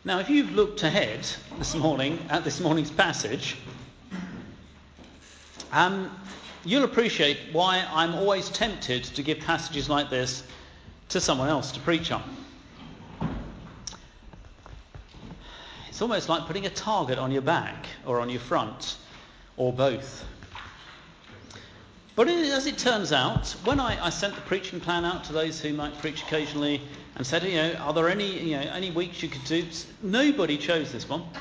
Now, if you've looked ahead this morning at this morning's passage, you'll appreciate why I'm always tempted to give passages like this to someone else to preach on. It's almost like putting a target on your back or on your front, or both. But as it turns out, when I sent the preaching plan out to those who might preach occasionally and said, are there any weeks you could do? Nobody chose this one.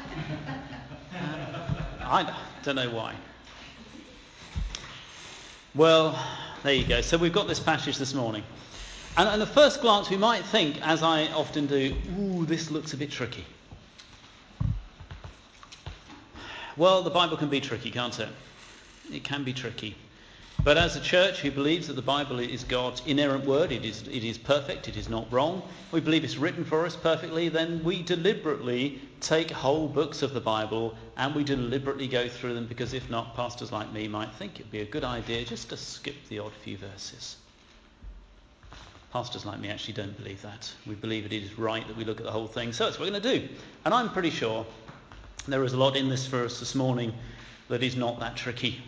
I don't know why. Well, there you go. So we've got this passage this morning. And at the first glance we might think, as I often do, this looks a bit tricky. Well, the Bible can be tricky, can't it? It can be tricky. But as a church who believes that the Bible is God's inerrant word, it is perfect, it is not wrong, we believe it's written for us perfectly, then we deliberately take whole books of the Bible and we deliberately go through them, because if not, pastors like me might think it'd be a good idea just to skip the odd few verses. Pastors like me actually don't believe that. We believe it is right that we look at the whole thing, so that's what we're going to do. And I'm pretty sure there is a lot in this for us this morning that is not that tricky.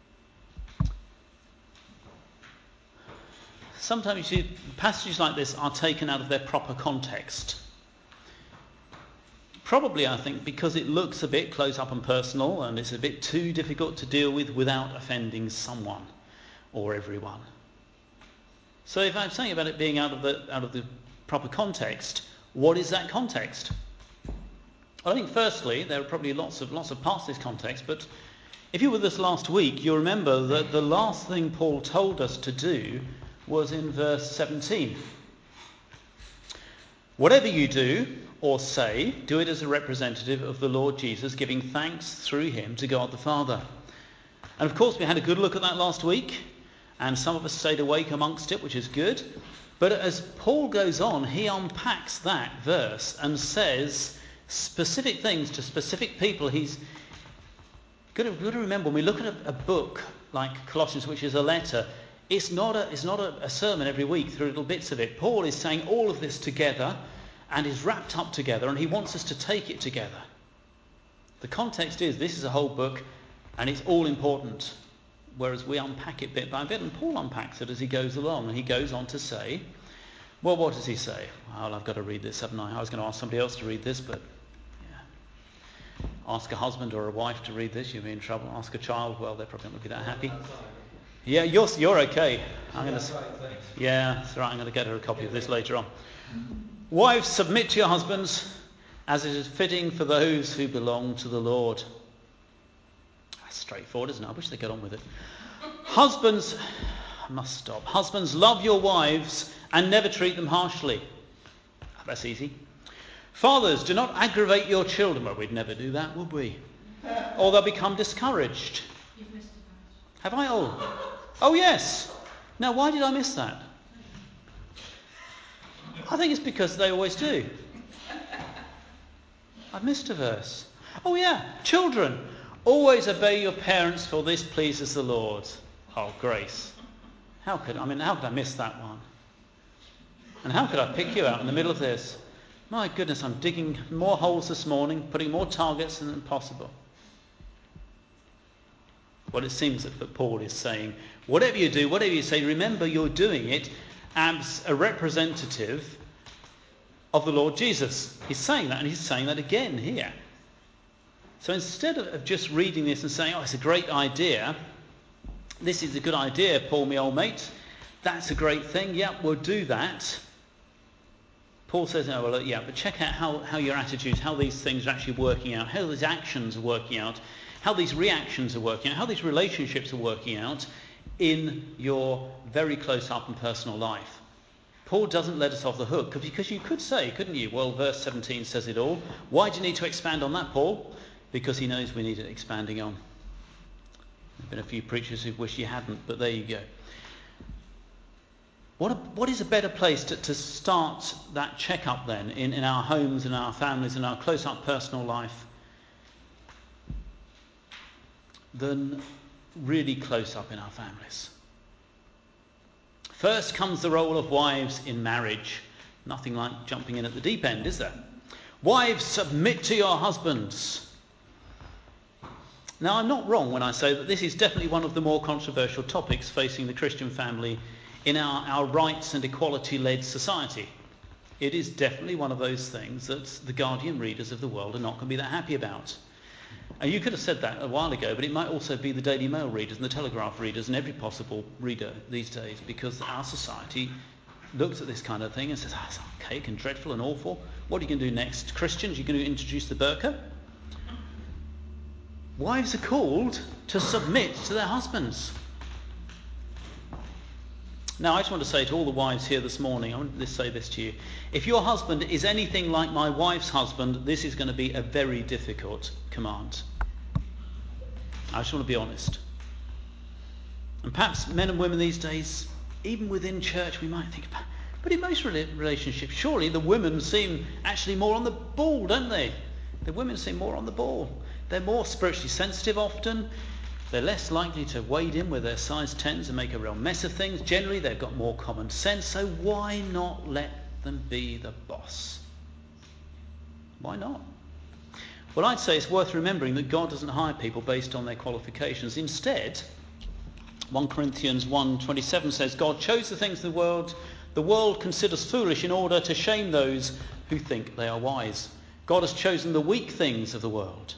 Sometimes you see passages like this are taken out of their proper context. Probably, I think, because it looks a bit close up and personal and it's a bit too difficult to deal with without offending someone or everyone. So if I'm saying about it being out of the proper context, what is that context? Well, I think firstly, there are probably lots of parts of this context, but if you were with us last week, you'll remember that the last thing Paul told us to do was in verse 17. Whatever you do or say, do it as a representative of the Lord Jesus, giving thanks through him to God the Father. And of course we had a good look at that last week, and some of us stayed awake amongst it, which is good. But as Paul goes on, he unpacks that verse and says specific things to specific people. He's got to remember, when we look at a book like Colossians, which is a letter, it's not a sermon every week through little bits of it. Paul is saying all of this together and is wrapped up together, and he wants us to take it together. The context is this is a whole book and it's all important, whereas we unpack it bit by bit, and Paul unpacks it as he goes along, and he goes on to say, well, what does he say? Well, I've got to read this, haven't I? I was going to ask somebody else to read this, but yeah. Ask a husband or a wife to read this, you'll be in trouble. Ask a child, well, they're probably not going to be that happy. Yeah, you're okay. Yeah, that's right. I'm going to get her a copy of this later on. Wives, submit to your husbands as it is fitting for those who belong to the Lord. That's straightforward, isn't it? I wish they'd get on with it. Husbands, I must stop. Husbands, love your wives and never treat them harshly. That's easy. Fathers, do not aggravate your children. Well, we'd never do that, would we? Or they'll become discouraged. You've missed it. Have I? Oh yes. Now, why did I miss that? I think it's because they always do. I missed a verse. Oh yeah. Children, always obey your parents, for this pleases the Lord. Oh, grace. How could I miss that one? And how could I pick you out in the middle of this? My goodness, I'm digging more holes this morning, putting more targets than possible. Well, it seems that Paul is saying, whatever you do, whatever you say, remember you're doing it as a representative of the Lord Jesus. He's saying that, and he's saying that again here. So instead of just reading this and saying, it's a great idea, this is a good idea, Paul, my old mate, that's a great thing, yeah, we'll do that. Paul says, but check out how your attitudes, how these things are actually working out, how these actions are working out, how these reactions are working out, how these relationships are working out in your very close up and personal life. Paul doesn't let us off the hook, because you could say, couldn't you, well, verse 17 says it all. Why do you need to expand on that, Paul? Because he knows we need it expanding on. There have been a few preachers who wish you hadn't, but there you go. What is a better place to start that checkup then in our homes, in our families, in our close-up personal life, than really close up in our families? First comes the role of wives in marriage. Nothing like jumping in at the deep end, is there? Wives, submit to your husbands. Now, I'm not wrong when I say that this is definitely one of the more controversial topics facing the Christian family in our rights and equality-led society. It is definitely one of those things that the Guardian readers of the world are not going to be that happy about. And you could have said that a while ago, but it might also be the Daily Mail readers and the Telegraph readers and every possible reader these days, because our society looks at this kind of thing and says, it's archaic and dreadful and awful. What are you going to do next? Christians, you're going to introduce the burqa? Wives are called to submit to their husbands. Now, I just want to say to all the wives here this morning, I want to say this to you. If your husband is anything like my wife's husband, this is going to be a very difficult command. I just want to be honest. And perhaps men and women these days, even within church, we might think, but in most relationships, surely the women seem actually more on the ball, don't they? The women seem more on the ball. They're more spiritually sensitive often. They're less likely to wade in with their size 10s and make a real mess of things. Generally, they've got more common sense, so why not let them be the boss? Why not? Well, I'd say it's worth remembering that God doesn't hire people based on their qualifications. Instead, 1 Corinthians 1:27 says, God chose the things of the world considers foolish in order to shame those who think they are wise. God has chosen the weak things of the world.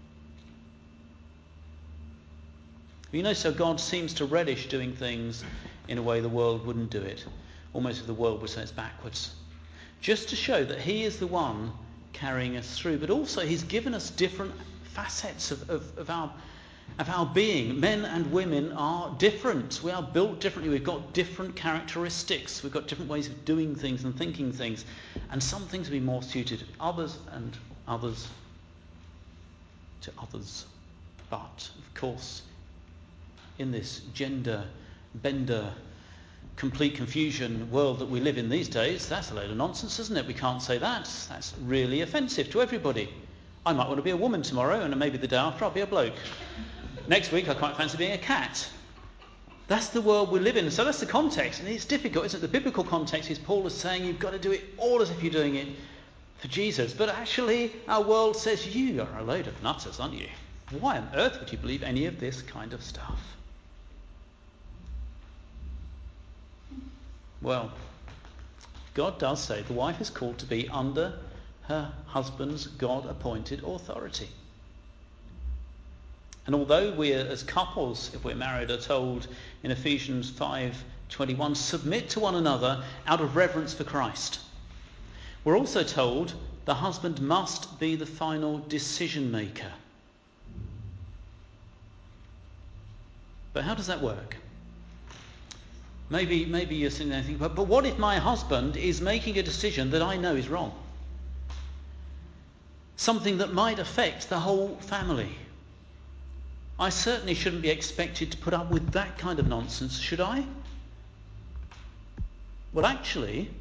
So God seems to relish doing things in a way the world wouldn't do it. Almost if the world would say it's backwards. Just to show that he is the one carrying us through. But also he's given us different facets of our being. Men and women are different. We are built differently. We've got different characteristics. We've got different ways of doing things and thinking things. And some things will be more suited to others and others to others. But, of course, in this gender bender, complete confusion world that we live in these days, that's a load of nonsense, isn't it? We can't say that. That's really offensive to everybody. I might want to be a woman tomorrow, and maybe the day after I'll be a bloke. Next week I quite fancy being a cat. That's the world we live in. So that's the context, and it's difficult, isn't it? The biblical context is Paul is saying you've got to do it all as if you're doing it for Jesus. But actually our world says you are a load of nutters, aren't you? Why on earth would you believe any of this kind of stuff? Well, God does say the wife is called to be under her husband's God-appointed authority. And although we as couples, if we're married, are told in Ephesians 5:21, submit to one another out of reverence for Christ, we're also told the husband must be the final decision maker. But how does that work? Maybe you're sitting there thinking, but what if my husband is making a decision that I know is wrong? Something that might affect the whole family. I certainly shouldn't be expected to put up with that kind of nonsense, should I? Well, actually,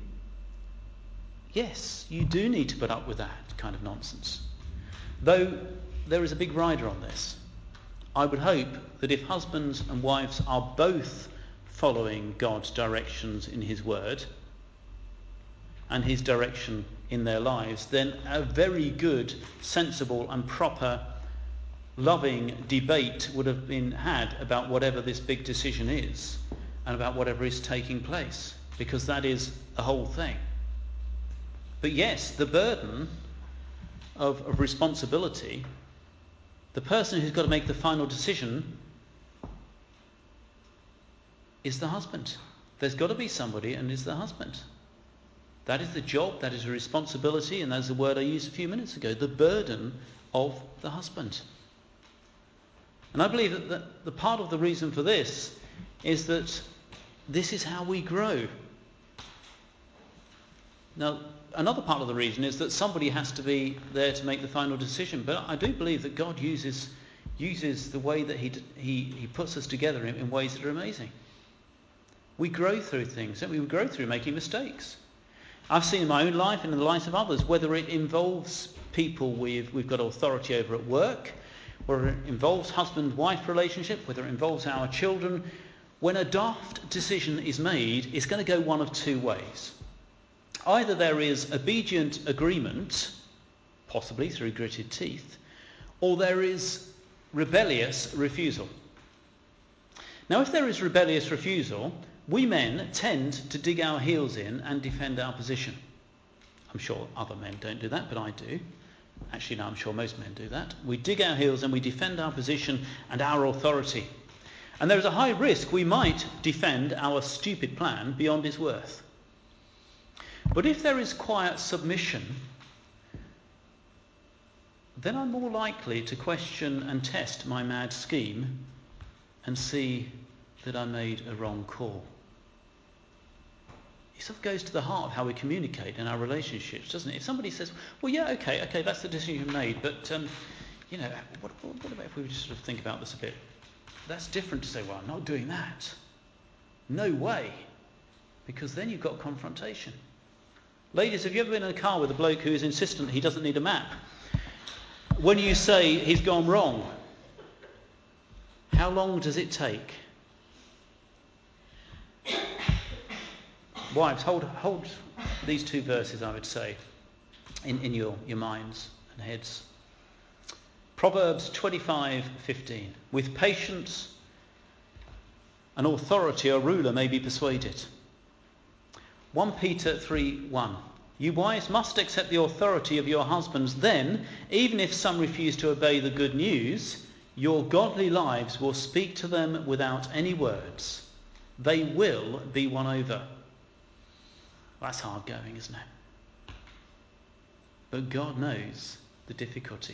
yes, you do need to put up with that kind of nonsense. Though there is a big rider on this. I would hope that if husbands and wives are both following God's directions in his word and his direction in their lives, then a very good, sensible and proper, loving debate would have been had about whatever this big decision is and about whatever is taking place, because that is the whole thing. But yes, the burden of responsibility, the person who's got to make the final decision is the husband. There's got to be somebody, and it's the husband. That is the job, that is the responsibility, and that's the word I used a few minutes ago, the burden of the husband. And I believe that the part of the reason for this is that this is how we grow. Now, another part of the reason is that somebody has to be there to make the final decision. But I do believe that God uses the way that he puts us together in ways that are amazing. We grow through things, don't we? We grow through making mistakes. I've seen in my own life and in the lives of others, whether it involves people we've got authority over at work, whether it involves husband-wife relationship, whether it involves our children, when a daft decision is made, it's going to go one of two ways. Either there is obedient agreement possibly through gritted teeth, or there is rebellious refusal. Now, if there is rebellious refusal, we men tend to dig our heels in and defend our position. I'm sure other men don't do that, but I do. Actually, no, I'm sure most men do that. We dig our heels and we defend our position and our authority. And there is a high risk we might defend our stupid plan beyond its worth. But if there is quiet submission, then I'm more likely to question and test my mad scheme and see that I made a wrong call. It sort of goes to the heart of how we communicate in our relationships, doesn't it? If somebody says, well, yeah, okay, that's the decision you made, but, what about if we just sort of think about this a bit? That's different to say, well, I'm not doing that. No way. Because then you've got confrontation. Ladies, have you ever been in a car with a bloke who is insistent he doesn't need a map? When you say he's gone wrong, how long does it take? Wives, hold these two verses, I would say, in your minds and heads. Proverbs 25:15. With patience and authority a ruler may be persuaded. 1 Peter 3:1. You wives must accept the authority of your husbands. Then, even if some refuse to obey the good news, your godly lives will speak to them without any words. They will be won over. That's hard going, isn't it? But God knows the difficulty.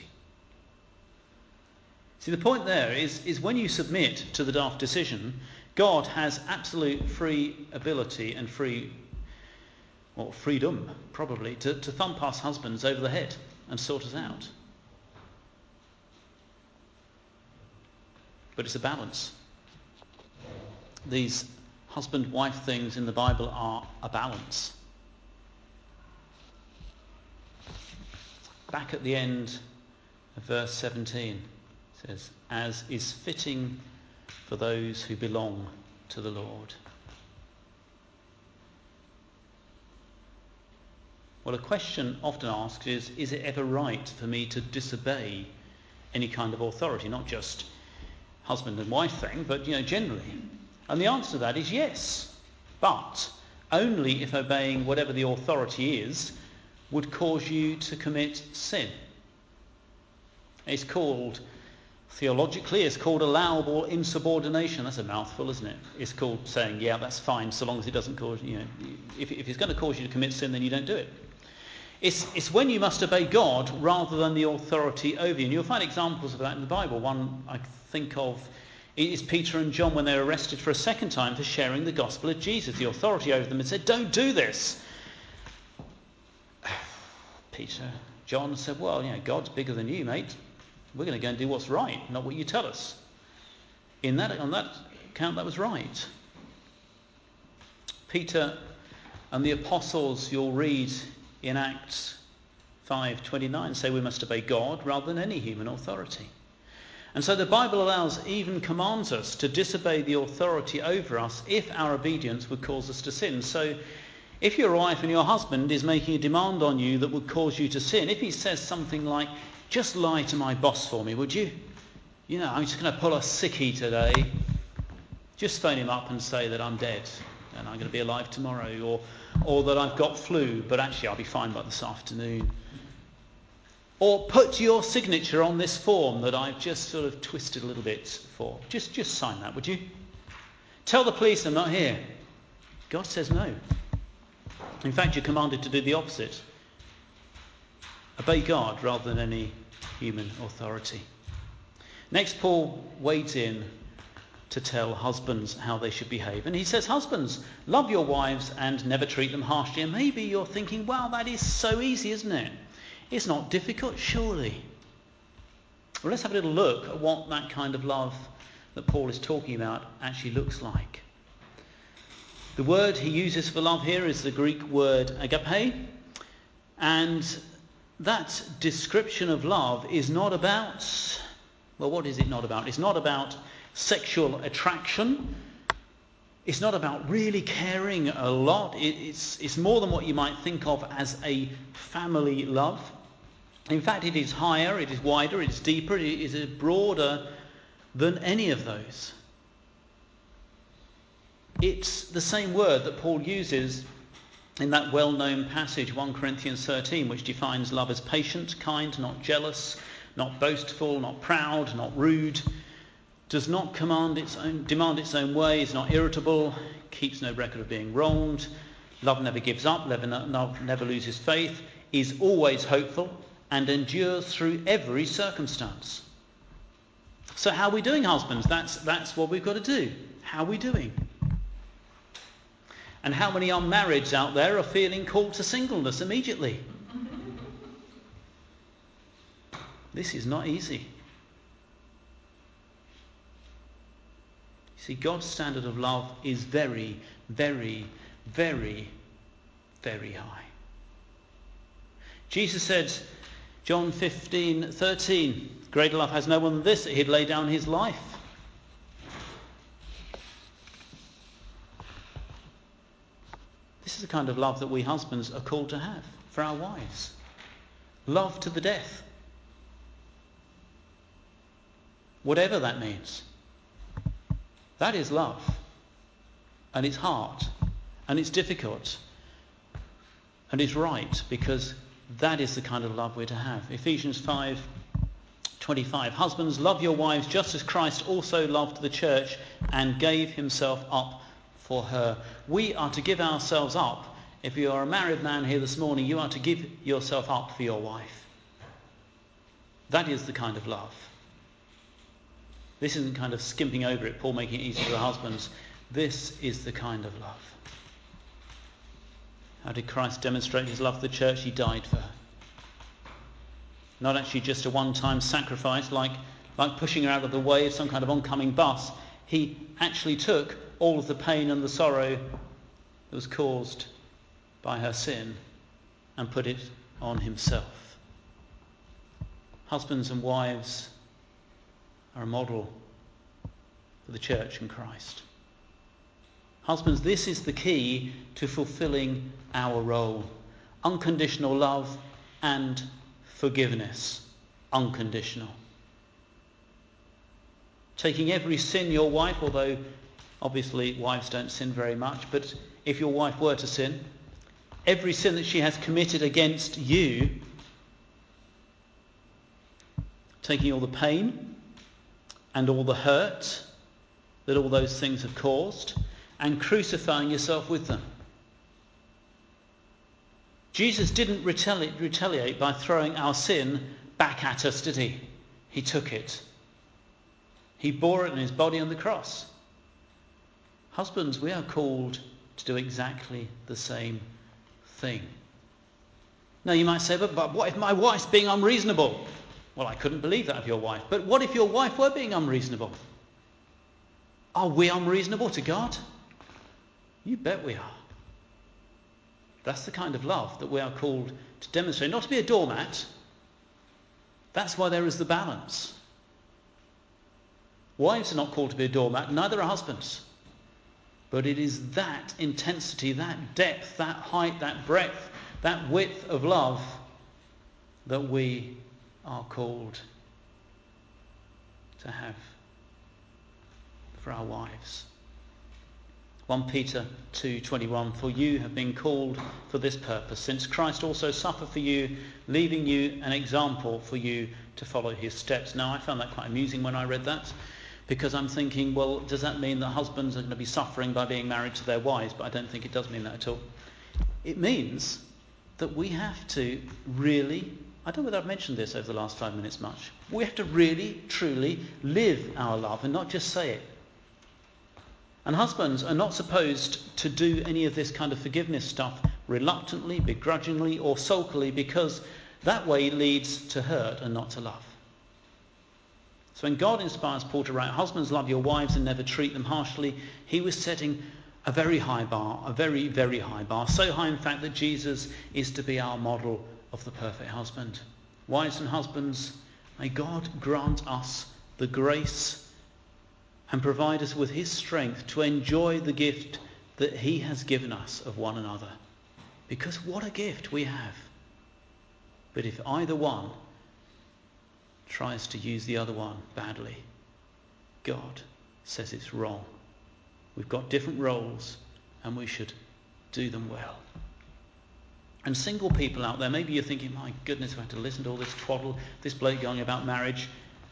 See, the point there is when you submit to the daft decision, God has absolute free ability and freedom, probably, to thump us husbands over the head and sort us out. But it's a balance. These husband-wife things in the Bible are a balance. Back at the end of verse 17, it says, as is fitting for those who belong to the Lord. Well, a question often asked is it ever right for me to disobey any kind of authority? Not just husband and wife thing, but generally. And the answer to that is yes, but only if obeying whatever the authority is would cause you to commit sin. It's called, theologically, it's called allowable insubordination. That's a mouthful, isn't it? It's called saying, yeah, that's fine, so long as it doesn't cause, if it's going to cause you to commit sin, then you don't do it. It's when you must obey God rather than the authority over you. And you'll find examples of that in the Bible. One I think of is Peter and John when they were arrested for a second time for sharing the gospel of Jesus. The authority over them had said, don't do this. John said, well, God's bigger than you, mate. We're going to go and do what's right, not what you tell us. On that account, that was right. Peter and the apostles, you'll read in Acts 5:29, say we must obey God rather than any human authority. And so the Bible even commands us to disobey the authority over us if our obedience would cause us to sin. So if your wife and your husband is making a demand on you that would cause you to sin, if he says something like, just lie to my boss for me, would you? I'm just going to pull a sickie today. Just phone him up and say that I'm dead and I'm going to be alive tomorrow, or that I've got flu, but actually I'll be fine by this afternoon. Or put your signature on this form that I've just sort of twisted a little bit for. Just sign that, would you? Tell the police I'm not here. God says no. In fact, you're commanded to do the opposite. Obey God rather than any human authority. Next, Paul wades in to tell husbands how they should behave. And he says, husbands, love your wives and never treat them harshly. And maybe you're thinking, wow, that is so easy, isn't it? It's not difficult, surely. Well, let's have a little look at what that kind of love that Paul is talking about actually looks like. The word he uses for love here is the Greek word agape. And that description of love is not about, well, what is it not about? It's not about sexual attraction. It's not about really caring a lot. It's more than what you might think of as a family love. In fact, it is higher, it is wider, it is deeper, it is broader than any of those. It's the same word that Paul uses in that well-known passage, 1 Corinthians 13, which defines love as patient, kind, not jealous, not boastful, not proud, not rude, does not demand its own way, is not irritable, keeps no record of being wronged, love never gives up, love never loses faith, is always hopeful, and endures through every circumstance. So how are we doing, husbands? That's what we've got to do. How are we doing? And how many unmarrieds out there are feeling called to singleness immediately? This is not easy. You see, God's standard of love is very, very, very, very high. Jesus said, John 15:13, greater love has no one than this, that he'd lay down his life. This is the kind of love that we husbands are called to have for our wives. Love to the death. Whatever that means. That is love. And it's hard. And it's difficult. And it's right, because that is the kind of love we're to have. Ephesians 5:25. Husbands, love your wives just as Christ also loved the church and gave himself up for her. We are to give ourselves up. If you are a married man here this morning, you are to give yourself up for your wife. That is the kind of love. This isn't kind of skimping over it, Paul making it easy for the husbands. This is the kind of love. How did Christ demonstrate his love for the church? He died for her. Not actually just a one-time sacrifice like pushing her out of the way of some kind of oncoming bus. He actually took all of the pain and the sorrow that was caused by her sin and put it on himself. Husbands and wives are a model for the church and Christ. Husbands, this is the key to fulfilling our role. Unconditional love and forgiveness. Unconditional. Taking every sin your wife, although obviously wives don't sin very much, but if your wife were to sin, every sin that she has committed against you, taking all the pain and all the hurt that all those things have caused, and crucifying yourself with them. Jesus didn't retaliate by throwing our sin back at us, did he? He took it. He bore it in his body on the cross. Husbands, we are called to do exactly the same thing. Now you might say, but what if my wife's being unreasonable? Well, I couldn't believe that of your wife. But what if your wife were being unreasonable? Are we unreasonable to God? You bet we are. That's the kind of love that we are called to demonstrate. Not to be a doormat. That's why there is the balance. Wives are not called to be a doormat, neither are husbands. But it is that intensity, that depth, that height, that breadth, that width of love that we are called to have for our wives. 1 Peter 2:21, for you have been called for this purpose, since Christ also suffered for you, leaving you an example for you to follow his steps. Now, I found that quite amusing when I read that, because I'm thinking, well, does that mean that husbands are going to be suffering by being married to their wives? But I don't think it does mean that at all. It means that we have to really, I don't know whether I've mentioned this over the last 5 minutes much, we have to really, truly live our love and not just say it. And husbands are not supposed to do any of this kind of forgiveness stuff reluctantly, begrudgingly, or sulkily, because that way leads to hurt and not to love. So when God inspires Paul to write, husbands, love your wives and never treat them harshly, he was setting a very high bar, a very, very high bar. So high, in fact, that Jesus is to be our model of the perfect husband. Wives and husbands, may God grant us the grace and provide us with his strength to enjoy the gift that he has given us of one another. Because what a gift we have. But if either one tries to use the other one badly. God says it's wrong. We've got different roles and we should do them well. And single people out there, maybe you're thinking, my goodness, I have to listen to all this twaddle, this bloke going about marriage.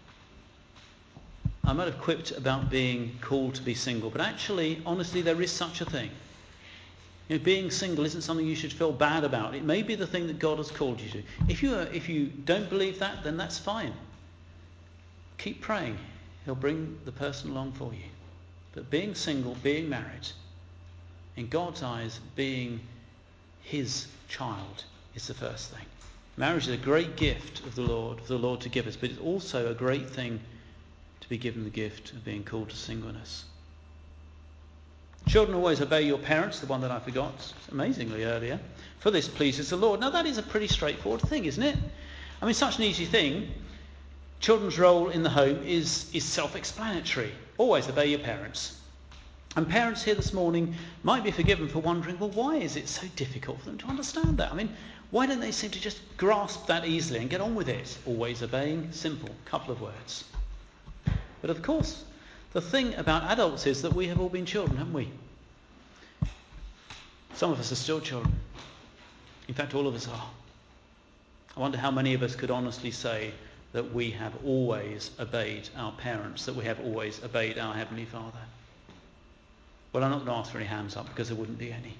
I might have quipped about being called to be single, but actually, honestly, there is such a thing. Being single isn't something you should feel bad about. It may be the thing that God has called you to. If you don't believe that, then that's fine. Keep praying. He'll bring the person along for you. But being single, being married, in God's eyes, being his child is the first thing. Marriage is a great gift of the Lord, for the Lord to give us, but it's also a great thing to be given the gift of being called to singleness. Children, always obey your parents, the one that I forgot amazingly earlier, for this pleases the Lord. Now that is a pretty straightforward thing, isn't it? I mean, such an easy thing. Children's role in the home is self-explanatory. Always obey your parents. And parents here this morning might be forgiven for wondering, well, why is it so difficult for them to understand that? I mean, why don't they seem to just grasp that easily and get on with it? Always obeying, simple, couple of words. But of course, the thing about adults is that we have all been children, haven't we? Some of us are still children. In fact, all of us are. I wonder how many of us could honestly say that we have always obeyed our parents, that we have always obeyed our Heavenly Father. Well, I'm not going to ask for any hands up because there wouldn't be any.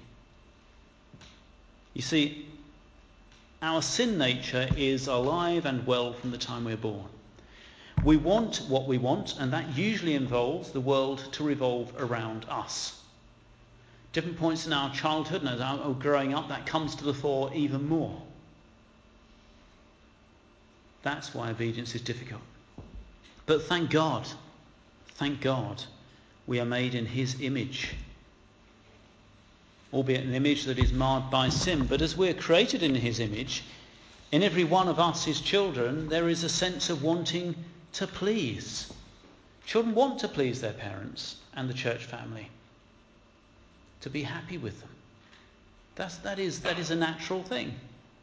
You see, our sin nature is alive and well from the time we're born. We want what we want, and that usually involves the world to revolve around us. Different points in our childhood and as our growing up, that comes to the fore even more. That's why obedience is difficult. But thank God, we are made in his image. Albeit an image that is marred by sin. But as we're created in his image, in every one of us, his children, there is a sense of wanting to please. Children want to please their parents and the church family. To be happy with them. That is a natural thing.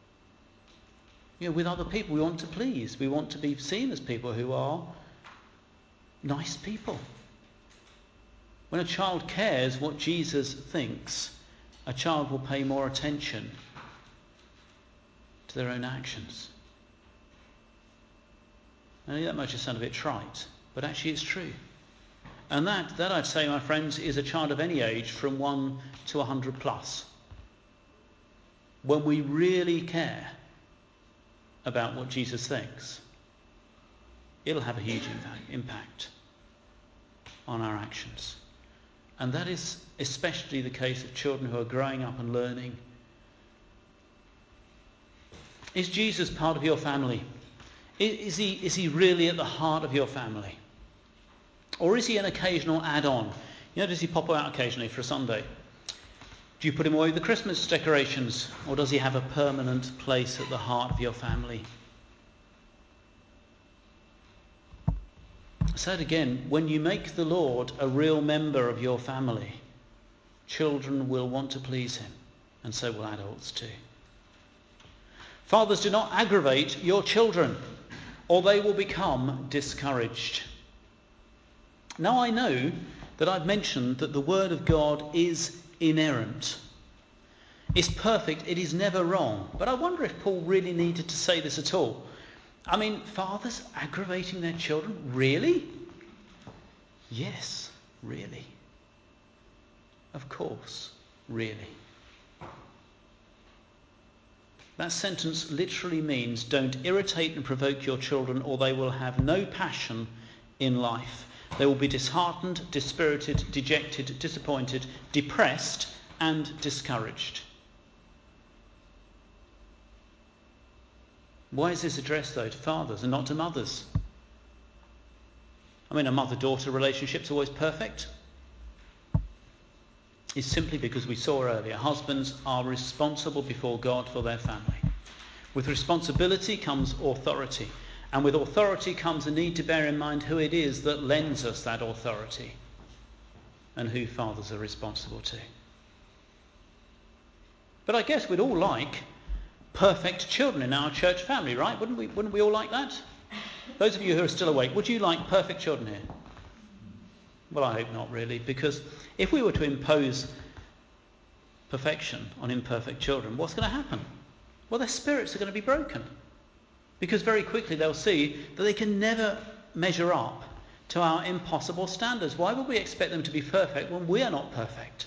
With other people, we want to please. We want to be seen as people who are nice people. When a child cares what Jesus thinks, a child will pay more attention to their own actions. I know that might just sound a bit trite, but actually it's true. And that I'd say, my friends, is a child of any age from 1 to 100 plus. When we really care about what Jesus thinks, it'll have a huge impact on our actions. And that is especially the case of children who are growing up and learning. Is Jesus part of your family? Is he really at the heart of your family? Or is he an occasional add-on? Does he pop out occasionally for a Sunday? Do you put him away with the Christmas decorations? Or does he have a permanent place at the heart of your family? Say it again. When you make the Lord a real member of your family, children will want to please him. And so will adults too. Fathers, do not aggravate your children, or they will become discouraged. Now I know that I've mentioned that the Word of God is inerrant. It's perfect, it is never wrong. But I wonder if Paul really needed to say this at all. I mean, fathers aggravating their children? Really? Yes, really. Of course, really. That sentence literally means don't irritate and provoke your children, or they will have no passion in life. They will be disheartened, dispirited, dejected, disappointed, depressed, and discouraged. Why is this addressed, though, to fathers and not to mothers? I mean, a mother-daughter relationship's always perfect. It's simply because we saw earlier, husbands are responsible before God for their family. With responsibility comes authority. And with authority comes a need to bear in mind who it is that lends us that authority and who fathers are responsible to. But I guess we'd all like perfect children in our church family, right? Wouldn't we all like that? Those of you who are still awake, would you like perfect children here? Well, I hope not really, because if we were to impose perfection on imperfect children, what's going to happen? Well, their spirits are going to be broken, because very quickly they'll see that they can never measure up to our impossible standards. Why would we expect them to be perfect when we are not perfect?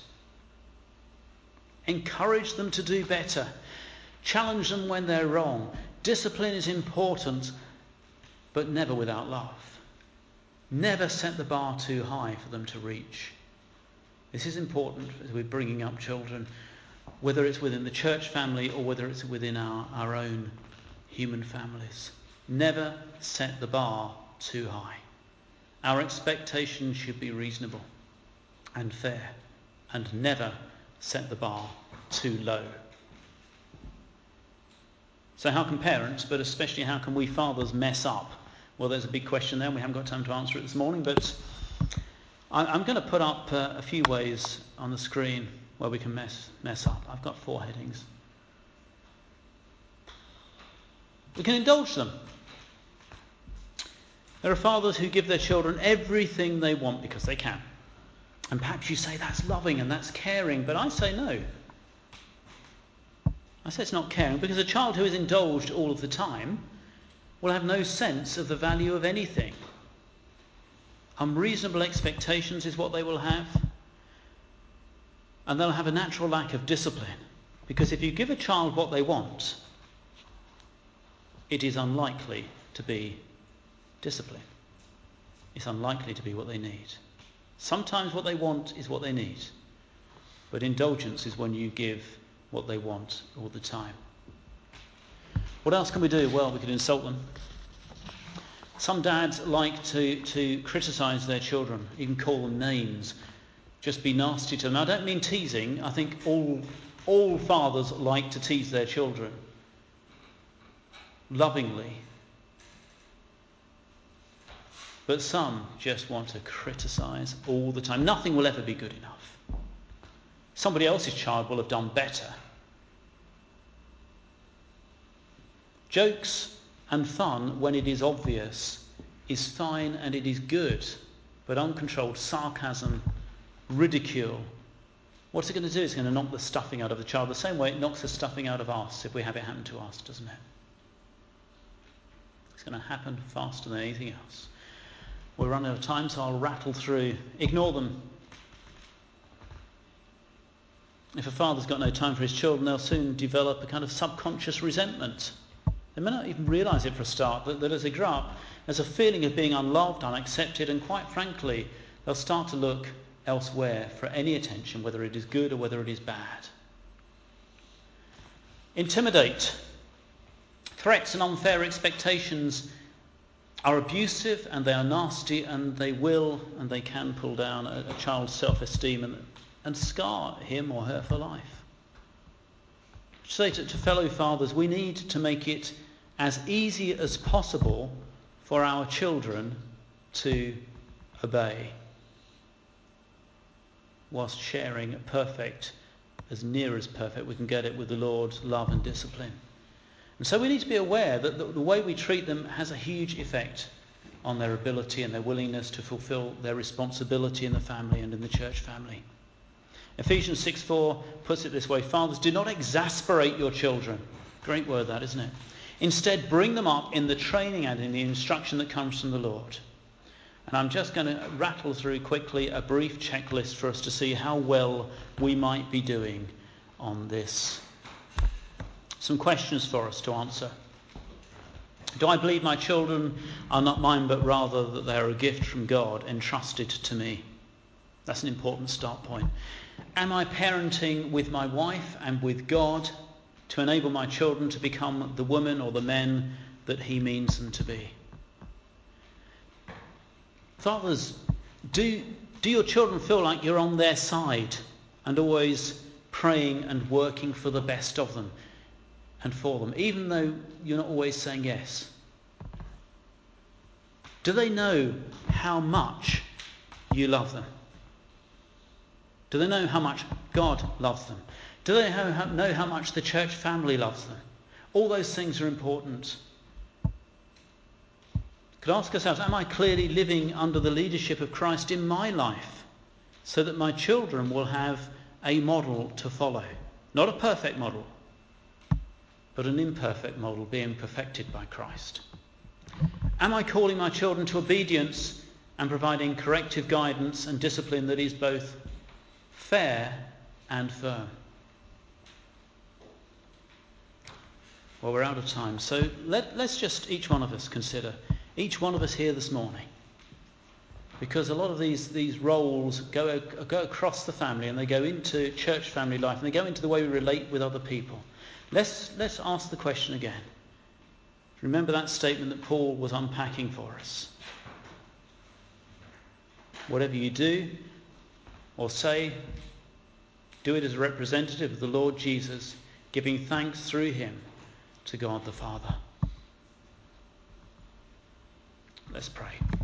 Encourage them to do better. Challenge them when they're wrong. Discipline is important, but never without love. Never set the bar too high for them to reach. This is important as we're bringing up children, whether it's within the church family or whether it's within our own human families. Never set the bar too high. Our expectations should be reasonable and fair, and never set the bar too low. So how can parents, but especially how can we fathers, mess up? Well, there's a big question there and we haven't got time to answer it this morning, but I'm going to put up a few ways on the screen where we can mess up. I've got 4 headings. We can indulge them. There are fathers who give their children everything they want because they can. And perhaps you say that's loving and that's caring, but I say no. I say it's not caring, because a child who is indulged all of the time will have no sense of the value of anything. Unreasonable expectations is what they will have. And they'll have a natural lack of discipline. Because if you give a child what they want, it is unlikely to be discipline. It's unlikely to be what they need. Sometimes what they want is what they need. But indulgence is when you give what they want all the time. What else can we do? Well, we could insult them. Some dads like to criticise their children, even call them names, just be nasty to them. I don't mean teasing. I think all fathers like to tease their children lovingly. But some just want to criticise all the time. Nothing will ever be good enough. Somebody else's child will have done better. Jokes and fun, when it is obvious, is fine and it is good. But uncontrolled sarcasm, ridicule, what's it going to do? It's going to knock the stuffing out of the child the same way it knocks the stuffing out of us if we have it happen to us, doesn't it? It's going to happen faster than anything else. We're running out of time, so I'll rattle through. Ignore them. If a father's got no time for his children, they'll soon develop a kind of subconscious resentment. They may not even realise it for a start, that as they grow up, there's a feeling of being unloved, unaccepted, and quite frankly, they'll start to look elsewhere for any attention, whether it is good or whether it is bad. Intimidate. Threats and unfair expectations are abusive and they are nasty, and they will and they can pull down a child's self-esteem and scar him or her for life. Say to fellow fathers, we need to make it as easy as possible for our children to obey, whilst sharing perfect, as near as perfect we can get it, with the Lord's love and discipline. And so we need to be aware that the way we treat them has a huge effect on their ability and their willingness to fulfill their responsibility in the family and in the church family. Ephesians 6:4 puts it this way: fathers, do not exasperate your children. Great word that, isn't it? Instead, bring them up in the training and in the instruction that comes from the Lord. And I'm just going to rattle through quickly a brief checklist for us to see how well we might be doing on this. Some questions for us to answer. Do I believe my children are not mine, but rather that they are a gift from God entrusted to me? That's an important start point. Am I parenting with my wife and with God to enable my children to become the women or the men that He means them to be? Fathers, do your children feel like you're on their side and always praying and working for the best of them and for them, even though you're not always saying yes? Do they know how much you love them? Do they know how much God loves them? Do they know how much the church family loves them? All those things are important. could ask ourselves, am I clearly living under the leadership of Christ in my life so that my children will have a model to follow? Not a perfect model, but an imperfect model being perfected by Christ. Am I calling my children to obedience and providing corrective guidance and discipline that is both fair and firm? Well, we're out of time, so let's just each one of us consider, each one of us here this morning, because a lot of these roles go across the family, and they go into church family life, and they go into the way we relate with other people. Let's ask the question again. Remember that statement that Paul was unpacking for us. Whatever you do or say, do it as a representative of the Lord Jesus, giving thanks through him to God the Father. Let's pray.